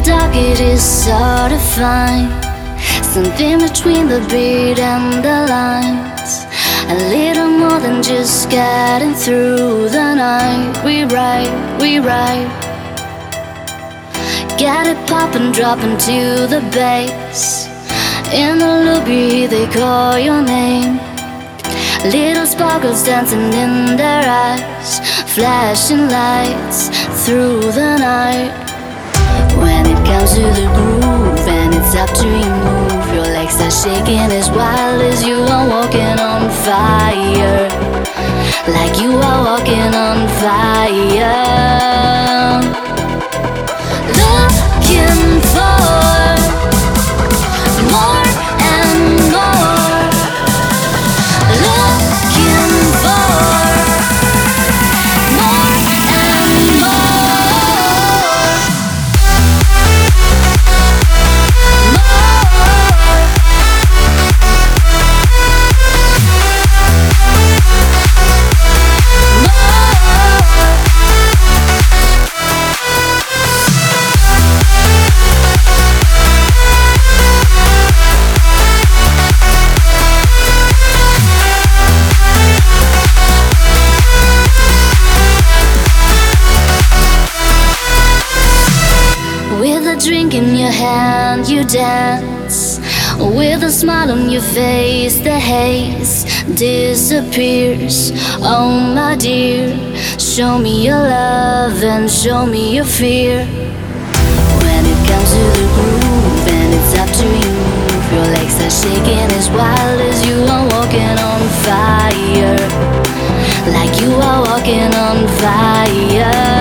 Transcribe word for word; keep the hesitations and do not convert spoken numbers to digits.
dark it is hard to find something between the beat and the lines. A little more than just getting through the night. We ride, we ride. Get it poppin', dropping to the bass. In the lobby they call your name. Little sparkles dancing in their eyes, flashing lights through the night. When it comes to the groove and it's up to you move, your legs are shaking as wild as you are walking on fire. Like you are walking on fire. Looking for more and more. Looking for more and more. With a drink in your hand, you dance. With a smile on your face, the haze disappears. Oh my dear, show me your love and show me your fear. When it comes to the groove and it's up to you, your legs are shaking as wild as you are walking on fire. Like you are walking on fire.